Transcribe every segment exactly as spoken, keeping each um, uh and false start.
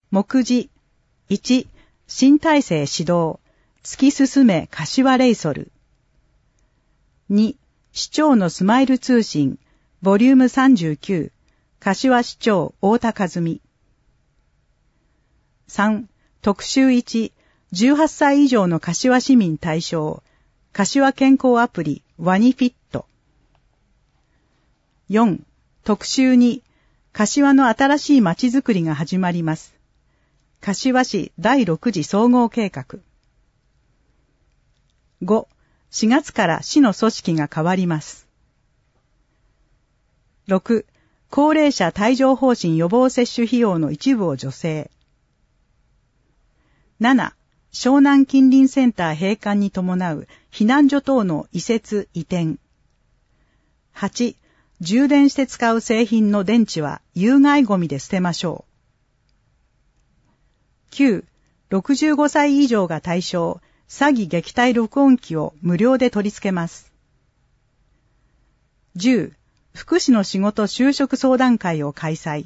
目次。いち、新体制指導。突き進め柏レイソル。に、市長のスマイル通信。ボリュームさんじゅうきゅう。柏市長太田和美。さん、特集いち、じゅうはっさい以上の柏市民対象。柏健康アプリワニフィット。よん、特集に、柏の新しい街づくりが始まります。柏市だいろく次総合計画。ご、しがつから市の組織が変わります。ろく、高齢者帯状疱疹予防接種費用の一部を助成。なな、湘南近隣センター閉館に伴う避難所等の移設移転。はち、充電して使う製品の電池は有害ゴミで捨てましょう。きゅう、ろくじゅうごさい以上が対象、詐欺撃退録音機を無料で取り付けます。じゅう、福祉の仕事就職相談会を開催。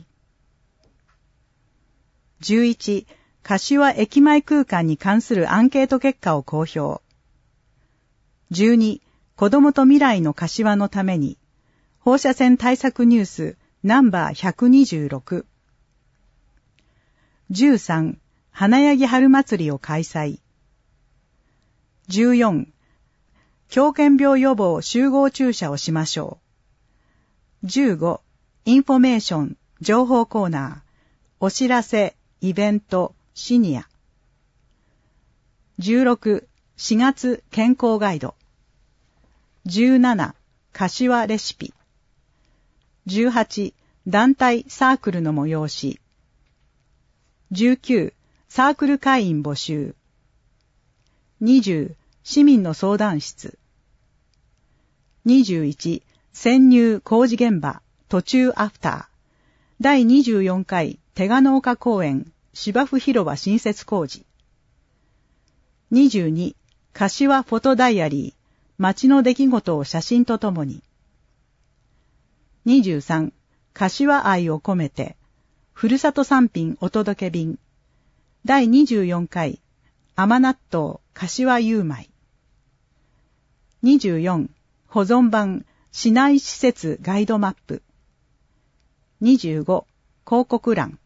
じゅういち、柏駅前空間に関するアンケート結果を公表。じゅうに、子どもと未来の柏のために、放射線対策ニュースナンバーひゃくにじゅうろく。じゅうさん、花柳春祭りを開催。じゅうよん、狂犬病予防集合注射をしましょう。じゅうご、インフォメーション、情報コーナー、お知らせ、イベント、シニア。じゅうろく、しがつ健康ガイド。じゅうなな、柏レシピ。じゅうはち、団体サークルの催し。じゅうきゅう、サークル会員募集。にじゅう、市民の相談室。にじゅういち、潜入工事現場、途中アフター。だいにじゅうよんかい手賀農家公園、芝生広場新設工事。にじゅうに、柏フォトダイアリー、街の出来事を写真とともに。にじゅうさん、柏愛を込めて、ふるさと産品お届け便。だいにじゅうよんかい甘納豆柏ゆうまい。にじゅうよん、保存版市内施設ガイドマップ。にじゅうご、広告欄。